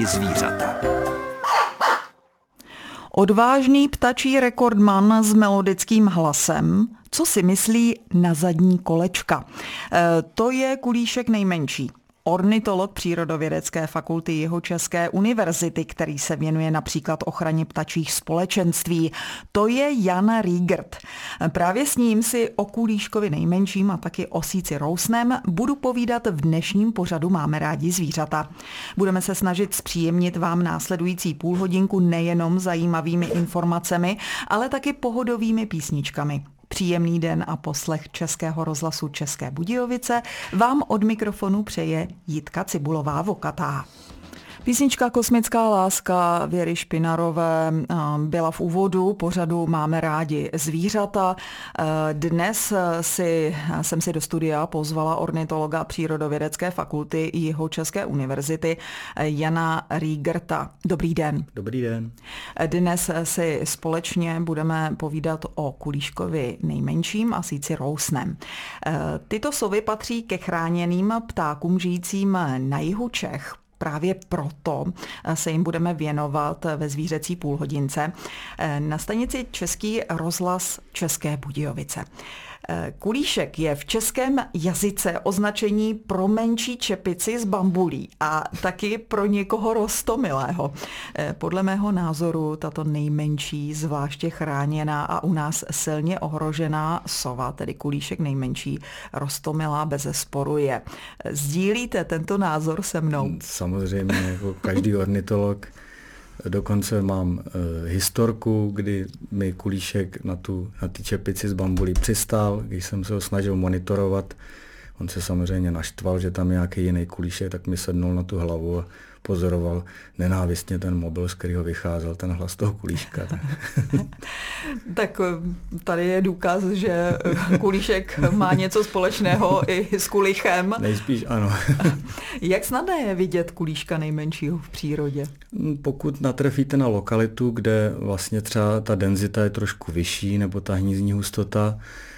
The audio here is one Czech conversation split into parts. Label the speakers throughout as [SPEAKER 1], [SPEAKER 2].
[SPEAKER 1] rádi zvířata.
[SPEAKER 2] Odvážný ptačí rekordman s melodickým hlasem, co si myslí na zadní kolečka. To je kulíšek nejmenší. Ornitolog Přírodovědecké fakulty Jihočeské univerzity, který se věnuje například ochraně ptačích společenství. To je Jan Riegert. Právě s ním si o kulíškovi nejmenším a taky o síci rousném budu povídat v dnešním pořadu Máme rádi zvířata. Budeme se snažit zpříjemnit vám následující půlhodinku nejenom zajímavými informacemi, ale taky pohodovými písničkami. Příjemný den a poslech Českého rozhlasu České Budějovice vám od mikrofonu přeje Jitka Cibulová-Vokatá. Písnička Kosmická láska Věry Špinarové byla v úvodu pořadu Máme rádi zvířata. Dnes jsem si do studia pozvala ornitologa Přírodovědecké fakulty Jihočeské univerzity Jana Riegerta. Dobrý den.
[SPEAKER 3] Dobrý den.
[SPEAKER 2] Dnes si společně budeme povídat o kulíškovi nejmenším a síci rousném. Tyto sovy patří ke chráněným ptákům žijícím na jihu Čech. Právě proto se jim budeme věnovat ve zvířecí půlhodince na stanici Český rozhlas České Budějovice. Kulíšek je v českém jazyce označení pro menší čepici z bambulí a taky pro někoho roztomilého. Podle mého názoru tato nejmenší, zvláště chráněná a u nás silně ohrožená sova, tedy kulíšek nejmenší, roztomilá bezesporu je. Sdílíte tento názor se mnou?
[SPEAKER 3] Samozřejmě, jako každý ornitolog. Dokonce mám historku, kdy mi kulíšek na ty čepici z bambulí přistál, když jsem se ho snažil monitorovat. On se samozřejmě naštval, že tam je nějaký jiný kulíšek, tak mi sednul na tu hlavu a pozoroval nenávistně ten mobil, z kterého vycházel ten hlas toho kulíška.
[SPEAKER 2] Tak tady je důkaz, že kulíšek má něco společného i s kulichem.
[SPEAKER 3] Nejspíš ano.
[SPEAKER 2] Jak snadné je vidět kulíška nejmenšího v přírodě?
[SPEAKER 3] Pokud natrefíte na lokalitu, kde vlastně třeba ta denzita je trošku vyšší nebo ta hnízdní hustota,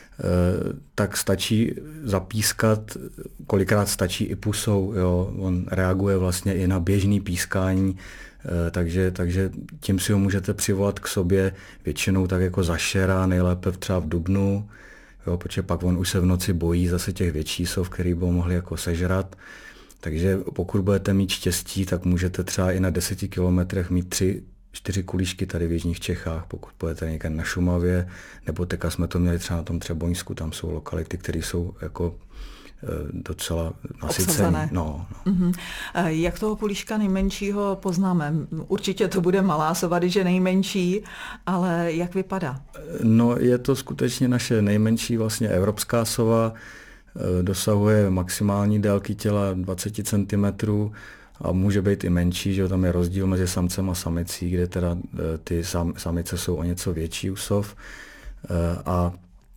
[SPEAKER 3] tak stačí zapískat, kolikrát stačí i pusou, jo? On reaguje vlastně i na běžný pískání, takže tím si ho můžete přivolat k sobě většinou tak jako zašera, nejlépe třeba v dubnu, jo? Protože pak on už se v noci bojí zase těch větších sov, který by ho mohli jako sežrat. Takže pokud budete mít štěstí, tak můžete třeba i na 10 kilometrech mít 4 kulíšky tady v jižních Čechách, pokud půjdete někde na Šumavě, nebo teďka jsme to měli třeba na tom Třeboňsku, tam jsou lokality, které jsou jako docela nasycené. No.
[SPEAKER 2] Mm-hmm. Jak toho kulíška nejmenšího poznáme? Určitě to bude malá sova, když je nejmenší, ale jak vypadá?
[SPEAKER 3] No, je to skutečně naše nejmenší vlastně evropská sova, dosahuje maximální délky těla 20 cm, a může být i menší, že tam je rozdíl mezi samcem a samicí, kde teda ty samice jsou o něco větší u sov. A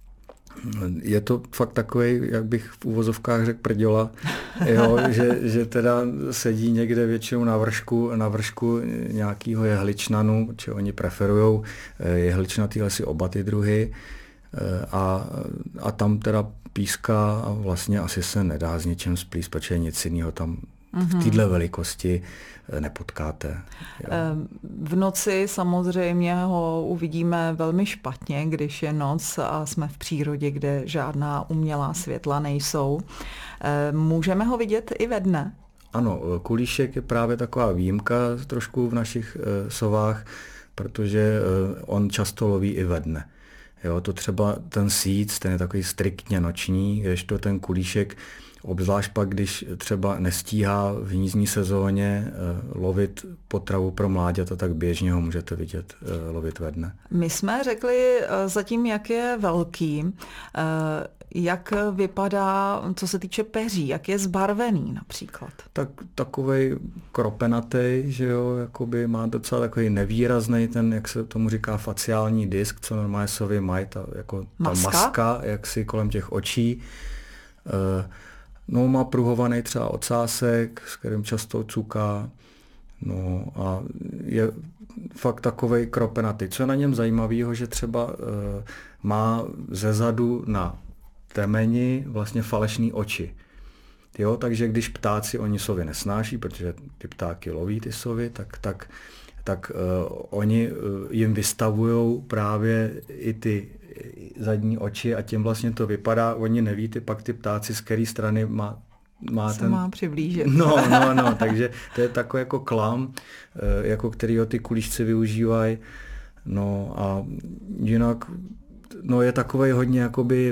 [SPEAKER 3] je to fakt takový, jak bych v uvozovkách řekl, prděla, jo, že teda sedí někde většinou na vršku nějakého jehličnanu, protože oni preferujou jehličnatý lesy, oba ty druhy, a tam teda píská a vlastně asi se nedá s ničím splíst, protože nic jiného tam v této velikosti nepotkáte. Jo.
[SPEAKER 2] V noci samozřejmě ho uvidíme velmi špatně, když je noc a jsme v přírodě, kde žádná umělá světla nejsou. Můžeme ho vidět i ve dne?
[SPEAKER 3] Ano, kulíšek je právě taková výjimka trošku v našich sovách, protože on často loví i ve dne. Jo, to třeba ten síc, ten je takový striktně noční, kdežto ten kulíšek, obzvlášť pak, když třeba nestíhá v hnízdní sezóně lovit potravu pro mláďata, tak běžně ho můžete vidět lovit ve dne.
[SPEAKER 2] My jsme řekli zatím, jak je velký, jak vypadá, co se týče peří, jak je zbarvený například.
[SPEAKER 3] Tak takovej kropenatej, že jo, jakoby má docela takový nevýrazný ten, jak se tomu říká, faciální disk, co normálně sovy mají, ta maska, jak si kolem těch očí. No, má pruhovaný třeba ocásek, s kterým často cuká. No a je fakt takovej kropenatý. Co je na něm zajímavého, že třeba má zezadu na temeni vlastně falešný oči. Jo, takže když ptáci, oni sovy nesnáší, protože ty ptáky loví ty sovy, tak oni jim vystavují právě i ty zadní oči a tím vlastně to vypadá, oni neví, pak ty ptáci, z které strany má
[SPEAKER 2] se má přiblížit.
[SPEAKER 3] No, takže to je takový jako klam, jako kterýho ty kulíšci využívají. No a jinak, no je takovej hodně jakoby,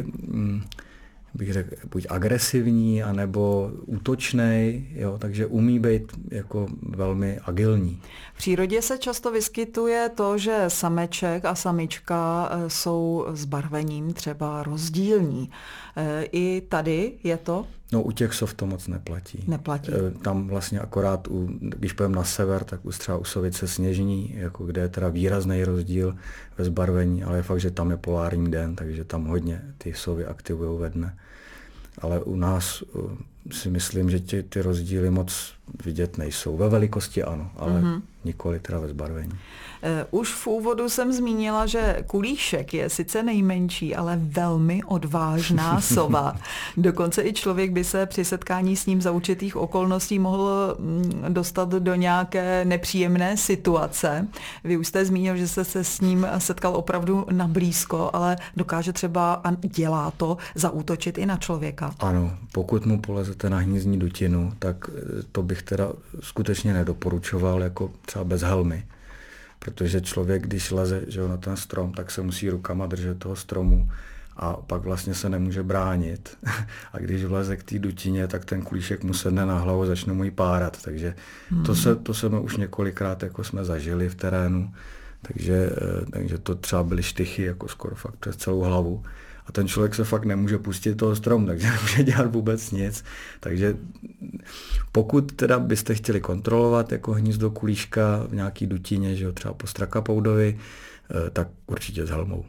[SPEAKER 3] bych řekl, buď agresivní, anebo útočnej, jo, takže umí být jako velmi agilní.
[SPEAKER 2] V přírodě se často vyskytuje to, že sameček a samička jsou zbarvením třeba rozdílní. I tady je to?
[SPEAKER 3] No u těch sov to moc neplatí.
[SPEAKER 2] Neplatí.
[SPEAKER 3] Tam vlastně akorát, když půjdeme na sever, tak třeba u sovice sněžní, jako kde je teda výrazný rozdíl ve zbarvení, ale je fakt, že tam je polární den, takže tam hodně ty sovy aktivují ve dne. Ale u nás si myslím, že ty rozdíly moc vidět nejsou. Ve velikosti ano, ale nikoli teda ve zbarvení.
[SPEAKER 2] Už v úvodu jsem zmínila, že kulíšek je sice nejmenší, ale velmi odvážná sova. Dokonce i člověk by se při setkání s ním za určitých okolností mohl dostat do nějaké nepříjemné situace. Vy už jste zmínil, že jste se s ním setkal opravdu nablízko, ale dokáže třeba a dělá to zaútočit i na člověka.
[SPEAKER 3] Ano, pokud mu polezete na hnízdní dutinu, tak to bych teda skutečně nedoporučoval jako třeba bez helmy. Protože člověk, když leze, že na ten strom, tak se musí rukama držet toho stromu a pak vlastně se nemůže bránit. A když vleze k té dutině, tak ten kulíšek mu sedne na hlavu a začne mu ji párat. Takže to jsme už několikrát jako jsme zažili v terénu. Takže to třeba byly štychy jako skoro fakt přes celou hlavu. A ten člověk se fakt nemůže pustit toho stromu, takže nemůže dělat vůbec nic. Takže pokud teda byste chtěli kontrolovat jako hnízdo kulíška v nějaký dutině, že jo, třeba po strakapoudovi, tak určitě s helmou.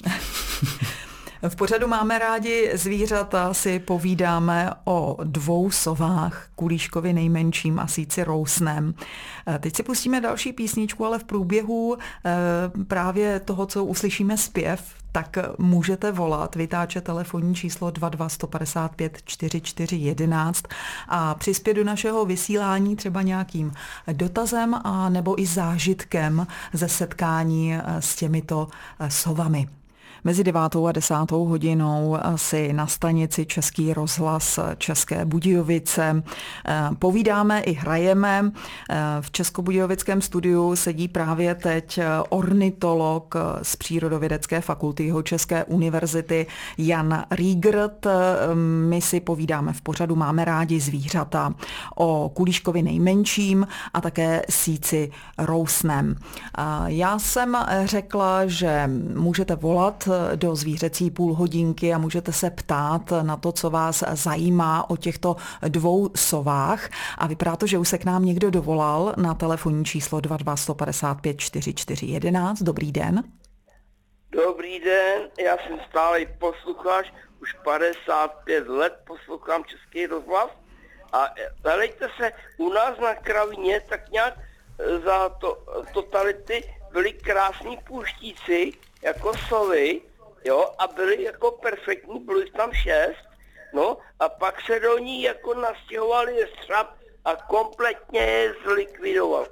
[SPEAKER 2] V pořadu Máme rádi zvířata si povídáme o 2 sovách, kulíškovi nejmenším a síci rousném. Teď si pustíme další písničku, ale v průběhu právě toho, co uslyšíme zpěv, tak můžete volat, vytáčet telefonní číslo 22 155 44 11 a přispět do našeho vysílání třeba nějakým dotazem a nebo i zážitkem ze setkání s těmito sovami. Mezi 9. a 10. hodinou si na stanici Český rozhlas České Budějovice povídáme i hrajeme. V Českobudějovickém studiu sedí právě teď ornitolog z Přírodovědecké fakulty Jihočeské univerzity Jan Riegert. My si povídáme v pořadu Máme rádi zvířata o kulíškovi nejmenším a také síci rousném. Já jsem řekla, že můžete volat do zvířecí půlhodinky a můžete se ptát na to, co vás zajímá o těchto 2 sovách. A vypadá to, že už se k nám někdo dovolal na telefonní číslo 22 155 44 11. Dobrý den.
[SPEAKER 1] Dobrý den, já jsem stálý posluchač, už 55 let poslouchám Český rozhlas a helejte se, u nás na kravině tak nějak za totality byli krásní půštíci, jako sovy, jo, a byli jako perfektní, bylo jich tam 6, no, a pak se do ní jako nastěhovali jestřab a kompletně je zlikvidoval.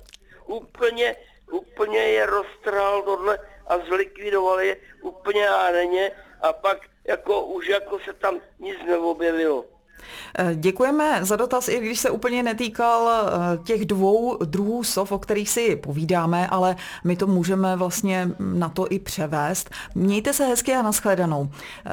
[SPEAKER 1] Úplně je roztrhal tohle a zlikvidoval je úplně hádeně a pak jako už jako se tam nic neobjevilo.
[SPEAKER 2] Děkujeme za dotaz, i když se úplně netýkal těch 2 druhů sov, o kterých si povídáme, ale my
[SPEAKER 1] Nashledanou,
[SPEAKER 2] i převést. Mějte se hezky a nashledanou.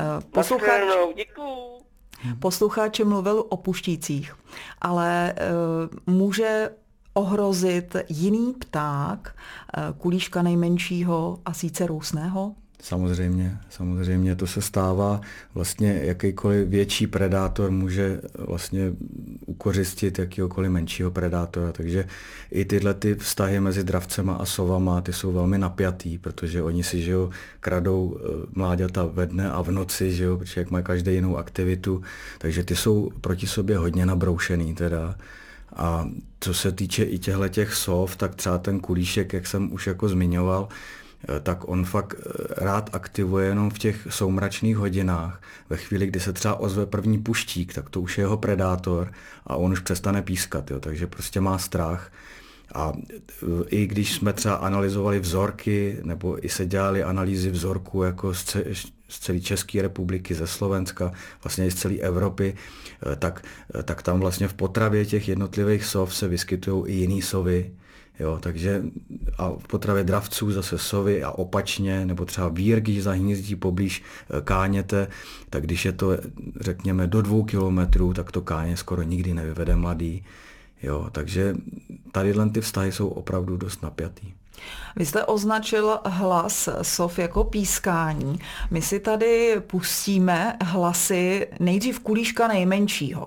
[SPEAKER 1] Děkuju.
[SPEAKER 2] Posluchač mluvil o puštících, ale může ohrozit jiný pták, kulíška nejmenšího a síce rousného?
[SPEAKER 3] Samozřejmě to se stává. Vlastně jakýkoliv větší predátor může vlastně ukořistit jakýkoliv menšího predátora, takže i tyhle ty vztahy mezi dravcema a sovama, ty jsou velmi napjatý, protože oni si, že jo, kradou mláďata ve dne a v noci, že jo, protože jak mají každý jinou aktivitu, takže ty jsou proti sobě hodně nabroušený teda. A co se týče i těch sov, tak třeba ten kulíšek, jak jsem už jako zmiňoval, tak on fakt rád aktivuje jenom v těch soumračných hodinách. Ve chvíli, kdy se třeba ozve první puštík, tak to už je jeho predátor a on už přestane pískat, jo, takže prostě má strach. A i když jsme třeba analyzovali vzorky, nebo i se dělali analýzy vzorků jako z celé České republiky, ze Slovenska, vlastně i z celé Evropy, tak tam vlastně v potravě těch jednotlivých sov se vyskytují i jiný sovy. Jo, takže a v potravě dravců zase sovy a opačně, nebo třeba výr, když zahnízdí poblíž káněte, tak když je to, řekněme, do 2 kilometrů, tak to káně skoro nikdy nevyvede mladý. Jo, takže tadyhle ty vztahy jsou opravdu dost napjatý.
[SPEAKER 2] Vy jste označil hlas sov jako pískání. My si tady pustíme hlasy nejdřív kulíška nejmenšího.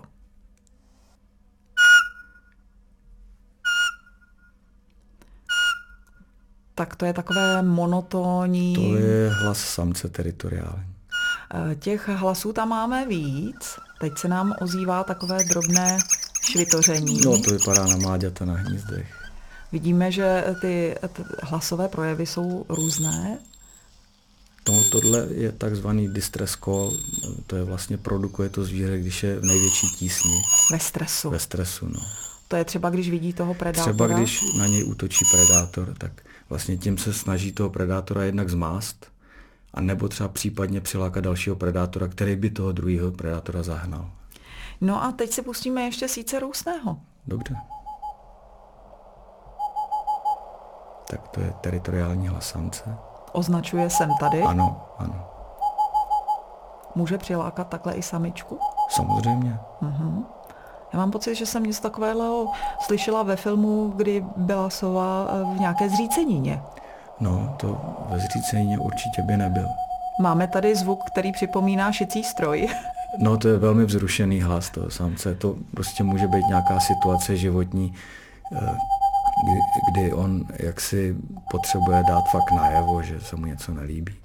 [SPEAKER 2] Tak to je takové monotónní.
[SPEAKER 3] To je hlas samce teritoriální.
[SPEAKER 2] Těch hlasů tam máme víc. Teď se nám ozývá takové drobné švitoření.
[SPEAKER 3] No, to vypadá na mláďata na hnízdech.
[SPEAKER 2] Vidíme, že ty hlasové projevy jsou různé.
[SPEAKER 3] Tohle je takzvaný distress call, to je vlastně produkuje to zvíře, když je v největší tísni.
[SPEAKER 2] Ve stresu.
[SPEAKER 3] Ve stresu, no.
[SPEAKER 2] To je třeba, když vidí toho predátora?
[SPEAKER 3] Třeba když na něj útočí predátor, tak vlastně tím se snaží toho predátora jednak zmást, a nebo třeba případně přilákat dalšího predátora, který by toho druhého predátora zahnal.
[SPEAKER 2] No a teď si pustíme ještě síce rousného.
[SPEAKER 3] Dobře. Tak to je teritoriální hlas samce.
[SPEAKER 2] Označuje jsem tady.
[SPEAKER 3] Ano, ano.
[SPEAKER 2] Může přilákat takhle i samičku?
[SPEAKER 3] Samozřejmě.
[SPEAKER 2] Mhm. Já mám pocit, že jsem něco takového slyšela ve filmu, kdy byla sova v nějaké zřícenině.
[SPEAKER 3] No, to ve zřícenině určitě by nebyl.
[SPEAKER 2] Máme tady zvuk, který připomíná šicí stroj.
[SPEAKER 3] No, to je velmi vzrušený hlas toho samce. To prostě může být nějaká situace životní, kdy on jaksi potřebuje dát fakt najevo, že se mu něco nelíbí.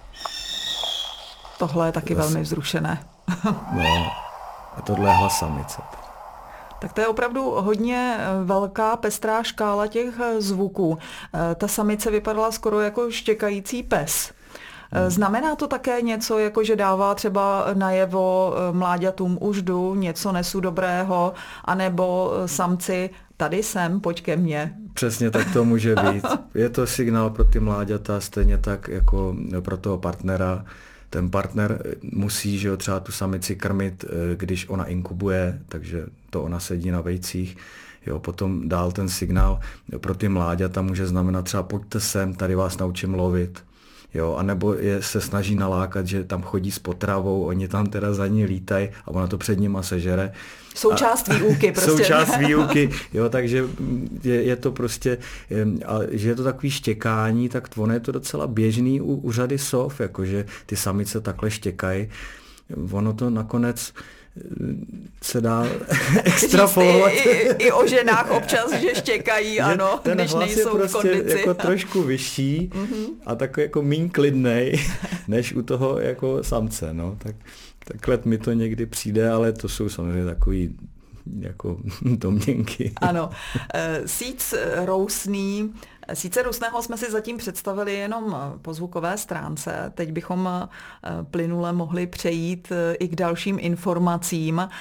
[SPEAKER 2] Tohle je taky velmi vzrušené.
[SPEAKER 3] No, a tohle je hlas samice.
[SPEAKER 2] Tak to je opravdu hodně velká, pestrá škála těch zvuků. Ta samice vypadala skoro jako štěkající pes. Znamená to také něco, jako že dává třeba najevo mláďatům už jdu, něco nesu dobrého, anebo samci tady jsem, pojď ke mně.
[SPEAKER 3] Přesně tak to může být. Je to signál pro ty mláďata, stejně tak jako pro toho partnera. Ten partner musí, že jo, třeba tu samici krmit, když ona inkubuje, takže to ona sedí na vejcích. Jo, potom dál ten signál pro ty mláďata může znamenat třeba pojďte sem, tady vás naučím lovit. Jo, anebo se snaží nalákat, že tam chodí s potravou, oni tam teda za ní lítají a ona to před nima sežere.
[SPEAKER 2] Součást výuky prostě.
[SPEAKER 3] Součást výuky, jo, takže je to prostě, a že je to takový štěkání, tak ono je to docela běžný u řady sov, jakože ty samice takhle štěkají. Ono to nakonec se dá extrapolovat.
[SPEAKER 2] I o ženách občas, že štěkají, ano,
[SPEAKER 3] ten
[SPEAKER 2] když
[SPEAKER 3] hlas
[SPEAKER 2] nejsou
[SPEAKER 3] je prostě
[SPEAKER 2] v kondici.
[SPEAKER 3] jako trošku vyšší a takový jako míň klidnej, než u toho jako samce, no. Takhle mi to někdy přijde, ale to jsou samozřejmě takový jako domněnky.
[SPEAKER 2] Ano. Síce rousného jsme si zatím představili jenom po zvukové stránce. Teď bychom plynule mohli přejít i k dalším informacím.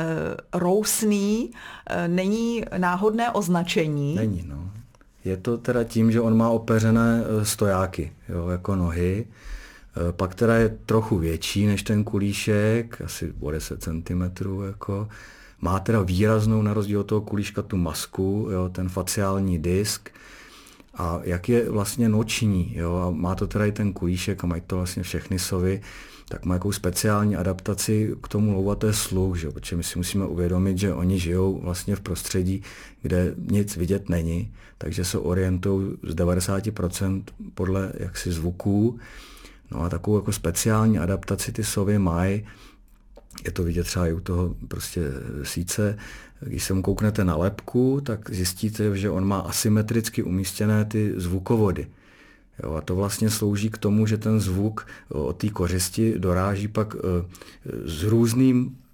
[SPEAKER 2] Rousný není náhodné označení.
[SPEAKER 3] Není, no. Je to teda tím, že on má opeřené stojáky, jo, jako nohy. Pak teda je trochu větší než ten kulíšek, asi o 10 cm, jako. Má teda výraznou, na rozdíl od toho kulíška, tu masku, jo, ten faciální disk. A jak je vlastně noční, jo, a má to teda i ten kulíšek a mají to vlastně všechny sovy, tak má jakou speciální adaptaci k tomu lovu, a to je sluch, že? Protože my si musíme uvědomit, že oni žijou vlastně v prostředí, kde nic vidět není, takže se orientují z 90% podle jaksi zvuků. No a takovou jako speciální adaptaci ty sovy mají. Je to vidět třeba i u toho prostě síce. Když se mu kouknete na lebku, tak zjistíte, že on má asymetricky umístěné ty zvukovody. Jo, a to vlastně slouží k tomu, že ten zvuk od té kořisti doráží pak s různým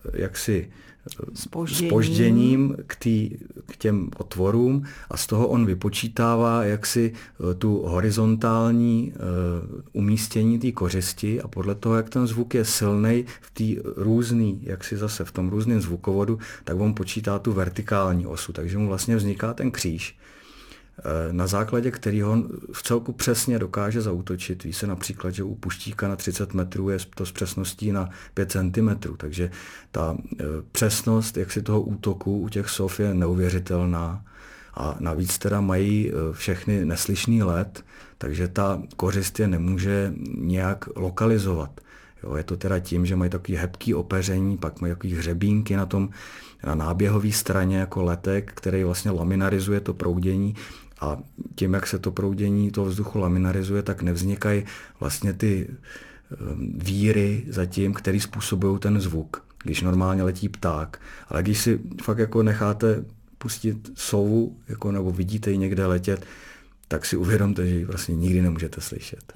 [SPEAKER 3] jaksi zpožděním k těm otvorům a z toho on vypočítává jaksi tu horizontální umístění té kořisti a podle toho, jak ten zvuk je silnej v té různý, jaksi zase v tom různém zvukovodu, tak on počítá tu vertikální osu, takže mu vlastně vzniká ten kříž, na základě kterého on v celku přesně dokáže zaútočit. Ví se například, že u puštíka na 30 metrů je to s přesností na 5 cm, takže ta přesnost jaksi toho útoku u těch sov je neuvěřitelná a navíc teda mají všechny neslyšný let, takže ta kořist je nemůže nějak lokalizovat. Jo, je to teda tím, že mají takový hebký opeření, pak mají takový hřebínky na náběhové straně jako letek, který vlastně laminarizuje to proudění a tím, jak se to proudění toho vzduchu laminarizuje, tak nevznikají vlastně ty víry zatím, který způsobují ten zvuk, když normálně letí pták. Ale když si fakt jako necháte pustit sovu, jako, nebo vidíte ji někde letět, tak si uvědomte, že ji vlastně nikdy nemůžete slyšet.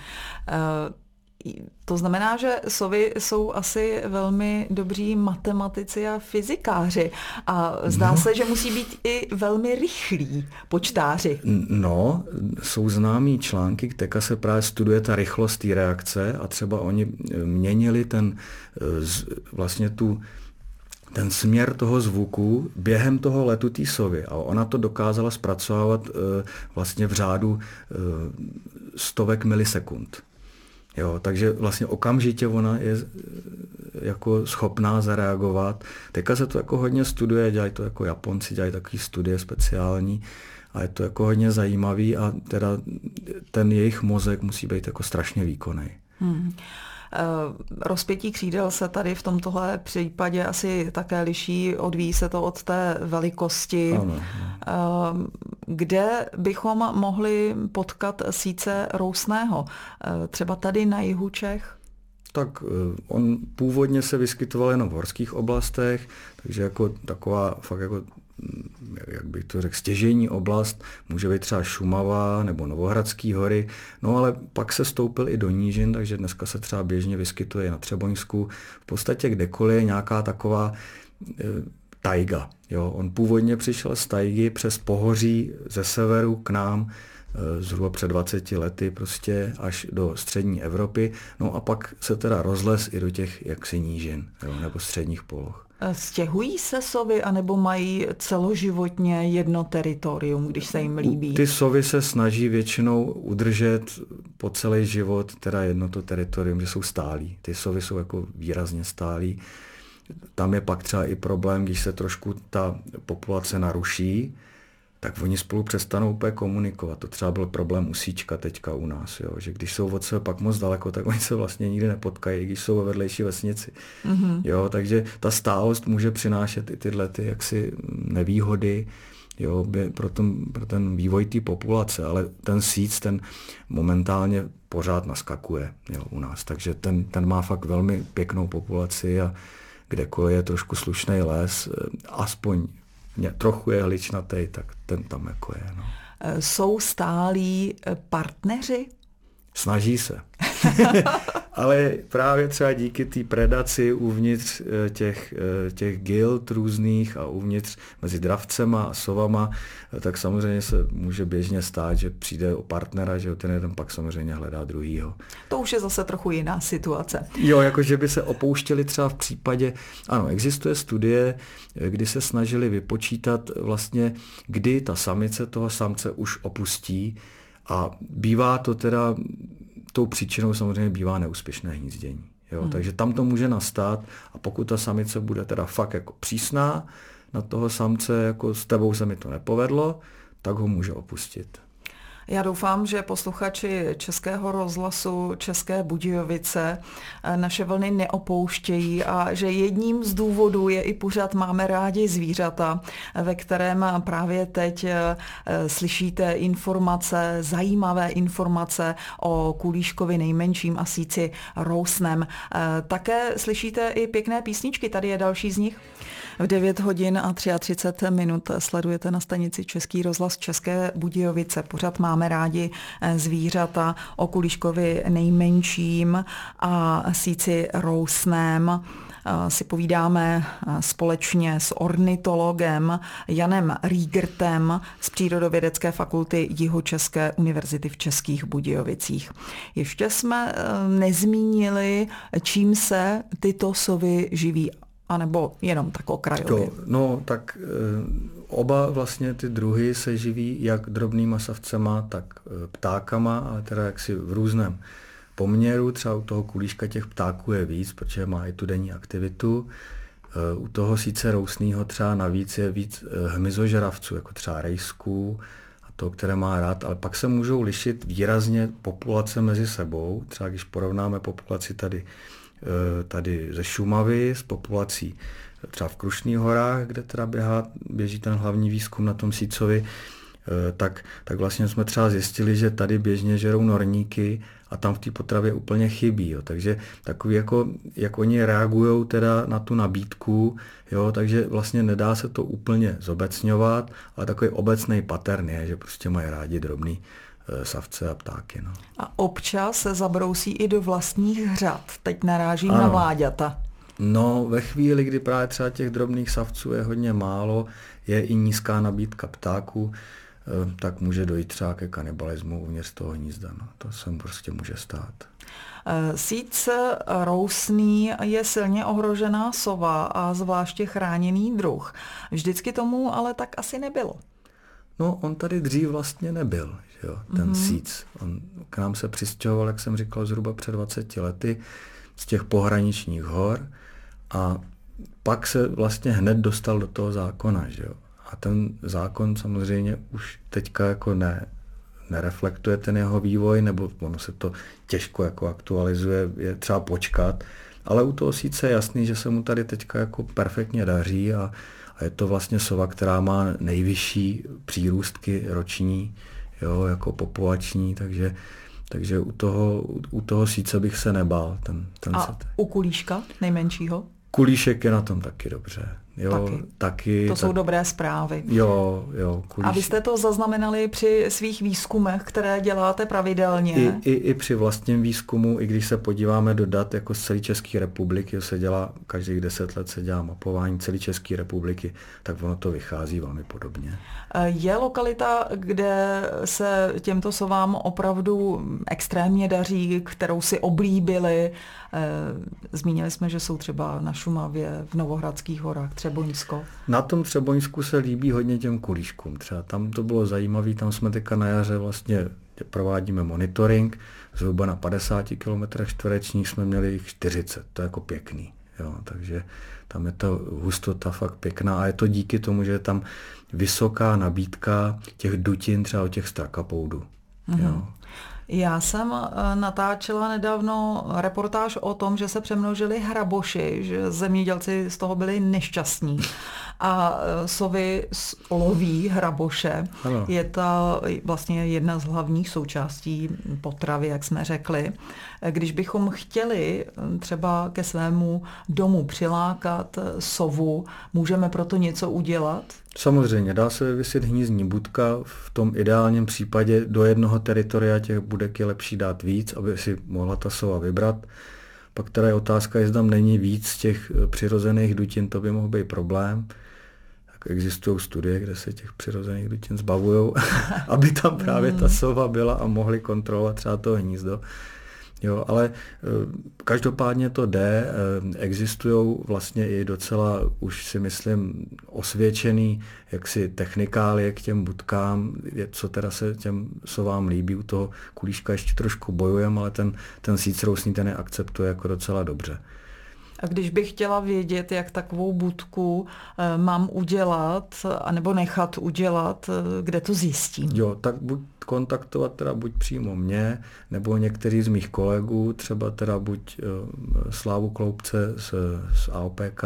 [SPEAKER 2] To znamená, že sovy jsou asi velmi dobří matematici a fyzikáři a zdá se, že musí být i velmi rychlí počtáři.
[SPEAKER 3] No, jsou známý články, kde se právě studuje ta rychlost té reakce a třeba oni měnili vlastně ten směr toho zvuku během toho letu té sovy a ona to dokázala zpracovávat vlastně v řádu stovek milisekund. Jo, takže vlastně okamžitě ona je jako schopná zareagovat. Teďka se to jako hodně studuje, dělají to jako Japonci, dělají takové studie speciální a je to jako hodně zajímavý a teda ten jejich mozek musí být jako strašně výkonný.
[SPEAKER 2] Rozpětí křídel se tady v tomtohle případě asi také liší, odvíjí se to od té velikosti.
[SPEAKER 3] Ano.
[SPEAKER 2] Kde bychom mohli potkat síce rousného? Třeba tady na jihu Čech?
[SPEAKER 3] Tak on původně se vyskytoval jenom v horských oblastech, takže jako taková fakt jako, jak bych to řekl, stěžejní oblast může být třeba Šumava nebo Novohradský hory, no ale pak se stoupil i do nížin, takže dneska se třeba běžně vyskytuje na Třeboňsku, v podstatě kdekoliv je nějaká taková tajga. Jo. On původně přišel z tajgy přes pohoří ze severu k nám zhruba před 20 lety prostě až do střední Evropy, no a pak se teda rozlez i do těch jaksi nížin, jo, nebo středních poloh.
[SPEAKER 2] Stěhují se sovy, anebo mají celoživotně jedno teritorium, když se jim líbí?
[SPEAKER 3] Ty sovy se snaží většinou udržet po celý život teda jedno to teritorium, že jsou stálí. Ty sovy jsou jako výrazně stálí. Tam je pak třeba i problém, když se trošku ta populace naruší, tak oni spolu přestanou úplně komunikovat. To třeba byl problém u síčka teďka u nás, jo? Že když jsou od sebe pak moc daleko, tak oni se vlastně nikdy nepotkají, když jsou ve vedlejší vesnici. Mm-hmm. Jo? Takže ta stálost může přinášet i tyhle ty jaksi nevýhody, jo? Pro ten vývoj té populace, ale ten síc, ten momentálně pořád naskakuje, jo, u nás. Takže ten má fakt velmi pěknou populaci a kdekoliv je trošku slušný les, aspoň trochu je hličnatej, tak ten tam jako je. No.
[SPEAKER 2] Jsou stálí partneři?
[SPEAKER 3] Snaží se. Ale právě třeba díky té predaci uvnitř těch gild různých a uvnitř mezi dravcema a sovama, tak samozřejmě se může běžně stát, že přijde o partnera, že ten jeden pak samozřejmě hledá druhýho.
[SPEAKER 2] To už je zase trochu jiná situace.
[SPEAKER 3] Jo, jakože by se opouštěli třeba v případě, ano, existuje studie, kdy se snažili vypočítat vlastně, kdy ta samice toho samce už opustí a bývá to teda, tou příčinou samozřejmě bývá neúspěšné hnízdění. Jo? Takže tam to může nastat a pokud ta samice bude teda fakt jako přísná na toho samce, jako s tebou se mi to nepovedlo, tak ho může opustit.
[SPEAKER 2] Já doufám, že posluchači Českého rozhlasu České Budějovice naše vlny neopouštějí a že jedním z důvodů je i pořad Máme rádi zvířata, ve kterém právě teď slyšíte informace, zajímavé informace o kulíškovi nejmenším a síci rousném. Také slyšíte i pěkné písničky, tady je další z nich. V 9 hodin a 33 minut sledujete na stanici Český rozhlas České Budějovice. Pořád Máme rádi zvířata o kulíškovi nejmenším a síci rousném. si povídáme společně s ornitologem Janem Riegertem z Přírodovědecké fakulty Jihočeské univerzity v Českých Budějovicích. Ještě jsme nezmínili, čím se tyto sovy živí, anebo jenom tak okrajově.
[SPEAKER 3] Tak oba vlastně ty druhy se živí jak drobnýma savcema, tak ptákama, ale teda jaksi v různém poměru. Třeba u toho kulíška těch ptáků je víc, protože má i tu denní aktivitu. U toho síce rousnýho třeba navíc je víc hmyzožravců, jako třeba rejsků a to, které má rád, ale pak se můžou lišit výrazně populace mezi sebou. Třeba když porovnáme populaci tady ze Šumavy s populací třeba v Krušných horách, kde teda běží ten hlavní výzkum na tom sícovi, tak vlastně jsme třeba zjistili, že tady běžně žerou norníky a tam v té potravě úplně chybí. Jo. Takže takový jak oni reagují teda na tu nabídku, jo, takže vlastně nedá se to úplně zobecňovat, ale takový obecný pattern je, že prostě mají rádi drobný savce a ptáky. No.
[SPEAKER 2] A občas se zabrousí i do vlastních řad. Teď narážím na mláďata.
[SPEAKER 3] No, ve chvíli, kdy právě třeba těch drobných savců je hodně málo, je i nízká nabídka ptáků, tak může dojít třeba ke kanibalismu uvnitř toho hnízda. No. To se prostě může stát.
[SPEAKER 2] Síc rousný je silně ohrožená sova a zvláště chráněný druh. Vždycky tomu ale tak asi nebylo.
[SPEAKER 3] No, on tady dřív vlastně nebyl, jo, ten síc. On k nám se přistěhoval, jak jsem říkal, zhruba před 20 lety z těch pohraničních hor a pak se vlastně hned dostal do toho zákona, že jo. A ten zákon samozřejmě už teďka jako nereflektuje ten jeho vývoj, nebo ono se to těžko jako aktualizuje, je třeba počkat, ale u toho síce je jasný, že se mu tady teďka jako perfektně daří a je to vlastně sova, která má nejvyšší přírůstky roční, jo, jako populační, takže u toho síce bych se nebál.
[SPEAKER 2] U kulíška nejmenšího?
[SPEAKER 3] Kulíšek je na tom taky dobře. Jo, taky
[SPEAKER 2] to jsou dobré zprávy.
[SPEAKER 3] Jo.
[SPEAKER 2] A vy jste to zaznamenali při svých výzkumech, které děláte pravidelně?
[SPEAKER 3] I při vlastním výzkumu, i když se podíváme do dat jako z celé České republiky, se dělá každých 10 let se dělá mapování celé České republiky, tak ono to vychází velmi podobně.
[SPEAKER 2] Je lokalita, kde se těmto sovám opravdu extrémně daří, kterou si oblíbili? Zmínili jsme, že jsou třeba na Šumavě, v Novohradských horách, Třeboňsko.
[SPEAKER 3] Na tom Třeboňsku se líbí hodně těm kulíškům. Třeba tam to bylo zajímavé, tam jsme teďka na jaře vlastně provádíme monitoring, zhruba na 50 km čtverečních jsme měli jich 40, to je jako pěkný. Jo, takže tam je to hustota fakt pěkná a je to díky tomu, že je tam vysoká nabídka těch dutin, třeba od těch strakapoudů. Jo.
[SPEAKER 2] Já jsem natáčela nedávno reportáž o tom, že se přemnožili hraboši, že zemědělci z toho byli nešťastní. A sovy loví hraboše. Ano. Je to vlastně jedna z hlavních součástí potravy, jak jsme řekli. Když bychom chtěli třeba ke svému domu přilákat sovu, můžeme proto něco udělat?
[SPEAKER 3] Samozřejmě, dá se vyvěsit hnízdní budka, v tom ideálním případě do jednoho teritoria těch budek je lepší dát víc, aby si mohla ta sova vybrat. Pak teda je otázka, jestli tam není víc těch přirozených dutin, to by mohl být problém. Tak existují studie, kde se těch přirozených dutin zbavujou, aby tam právě ta sova byla a mohli kontrolovat třeba to hnízdo. Jo, ale každopádně to jde, existují vlastně i docela, už si myslím, osvědčený jaksi technikálie k těm budkám, co teda se těm sovám líbí. U toho kulíška ještě trošku bojujeme, ale ten sícrousný ten je akceptuje jako docela dobře.
[SPEAKER 2] A když bych chtěla vědět, jak takovou budku mám udělat, anebo nechat udělat, kde to zjistím? Jo,
[SPEAKER 3] tak buď kontaktovat teda buď přímo mě, nebo některý z mých kolegů, třeba teda buď Slávu Kloubce z AOPK,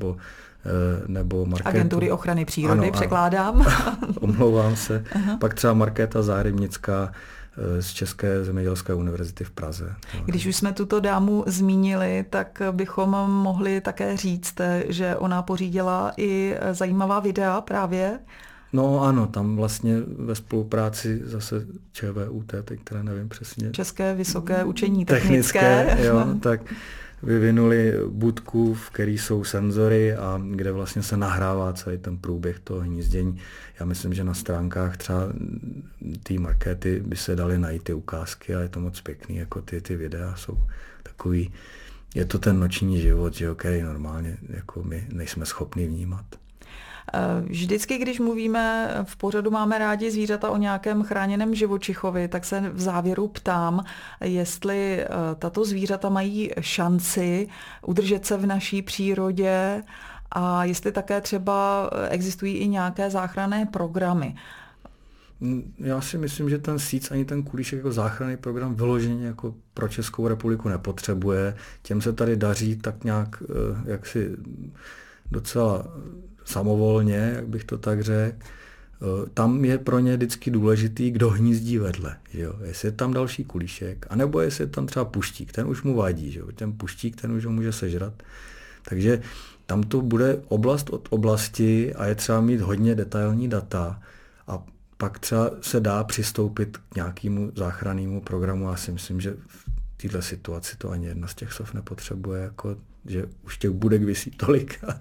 [SPEAKER 3] nebo Markétu.
[SPEAKER 2] Agentury ochrany přírody, překládám.
[SPEAKER 3] Omlouvám se. Aha. Pak třeba Markéta Záhrybnická z České zemědělské univerzity v Praze.
[SPEAKER 2] Když už jsme tuto dámu zmínili, tak bychom mohli také říct, že ona pořídila i zajímavá videa právě.
[SPEAKER 3] No ano, tam vlastně ve spolupráci zase ČVUT, teď teda nevím přesně.
[SPEAKER 2] České vysoké učení technické.
[SPEAKER 3] Jo, vyvinuli budku, v které jsou senzory a kde vlastně se nahrává celý ten průběh toho hnízdění. Já myslím, že na stránkách třeba té markety by se daly najít ty ukázky a je to moc pěkný, jako ty videa jsou takový, je to ten noční život, že který normálně jako my nejsme schopni vnímat.
[SPEAKER 2] Vždycky, když mluvíme v pořadu Máme rádi zvířata o nějakém chráněném živočichovi, tak se v závěru ptám, jestli tato zvířata mají šanci udržet se v naší přírodě a jestli také třeba existují i nějaké záchranné programy.
[SPEAKER 3] Já si myslím, že ten SEEDS ani ten kulíšek jako záchranný program vyloženě jako pro Českou republiku nepotřebuje. Těm se tady daří tak nějak jaksi docela samovolně, jak bych to tak řekl. Tam je pro ně vždycky důležitý, kdo hnízdí vedle. Jo? Jestli je tam další kulíšek, anebo jestli je tam třeba puštík, ten už mu vadí. Jo? Ten puštík, ten už ho může sežrat. Takže tam to bude oblast od oblasti a je třeba mít hodně detailní data a pak třeba se dá přistoupit k nějakému záchrannému programu. Já si myslím, že v této situaci to ani jedna z těch sov nepotřebuje, jako, že už těch budek visí tolik a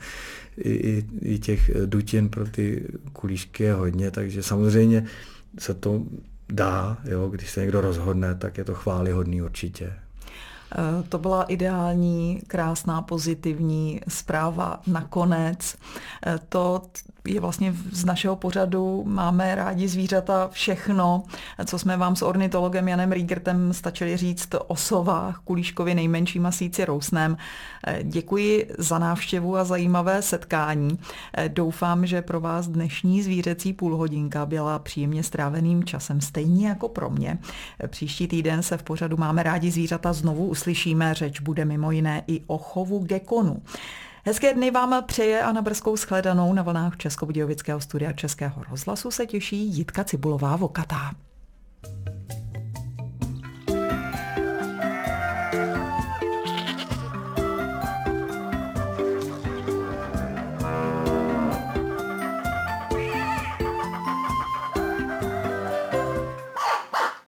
[SPEAKER 3] i těch dutin pro ty kulíšky je hodně, takže samozřejmě se to dá, jo, když se někdo rozhodne, tak je to chvályhodný určitě.
[SPEAKER 2] To byla ideální, krásná, pozitivní zpráva nakonec. To je vlastně z našeho pořadu Máme rádi zvířata všechno, co jsme vám s ornitologem Janem Riegertem stačili říct o sovách, kulíškovi nejmenší masíci rousném. Děkuji za návštěvu a zajímavé setkání. Doufám, že pro vás dnešní zvířecí půlhodinka byla příjemně stráveným časem, stejně jako pro mě. Příští týden se v pořadu Máme rádi zvířata znovu uslyšíme. Řeč bude mimo jiné i o chovu gekonů. Hezké dny vám přeje a na brzkou shledanou na vlnách Českobudějovického studia Českého rozhlasu se těší Jitka Cibulová-Vokatá.